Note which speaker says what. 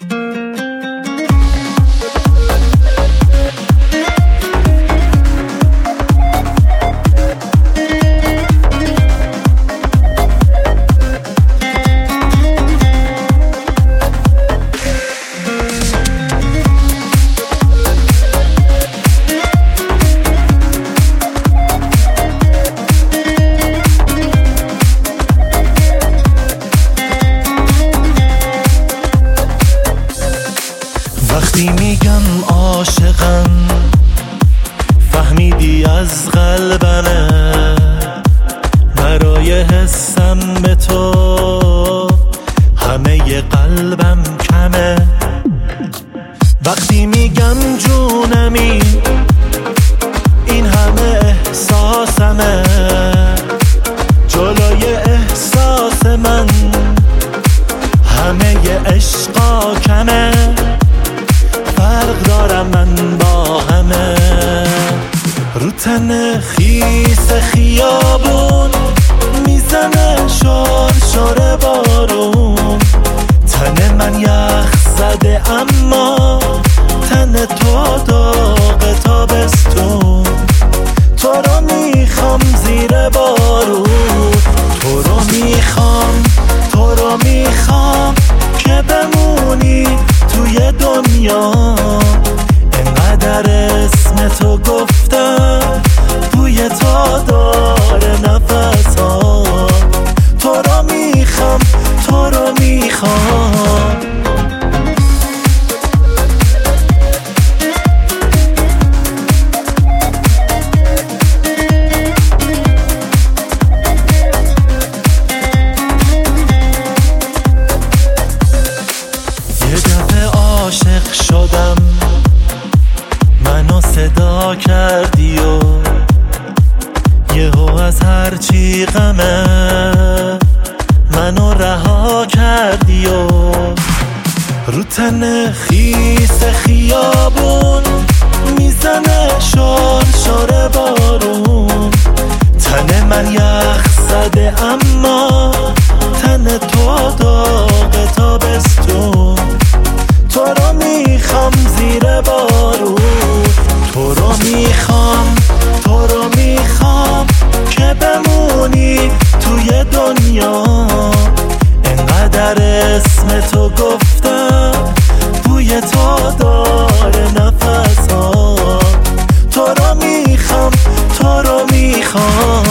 Speaker 1: وقتی میگم عاشقم فهمیدی از قلبمه، برای حسم به تو همه قلبم کمه. وقتی میگم جونمی این همه احساسمه، جلوی احساس من همه عشقا کمه. فرق دارم من با همه، رو تن خیس خیابون میزنه شور شور بارون. تن من یخ زده اما تن تو داغ تابستون. تو رو میخوام زیر بارون، تو رو میخوام، تو رو میخوام که بمونی توی دنیا. انقدر اسم تو گفتم بوی تو داره نفسا. تو رو میخوام، تو رو میخوام. عاشق شدم منو صدا کردی و یهو از هرچی غمه منو رها کردی و رو تن خیس خیابون میزنه شور شور بارون. تن من یخ زده اما تن تو داغ تابستون. تو رو میخوام زیر بارون، تو رو میخوام، تو رو میخوام که بمونی توی دنیا. انقدر اسم تو گفتم بوی تو داره نفسا. تو رو میخوام، تو رو میخوام.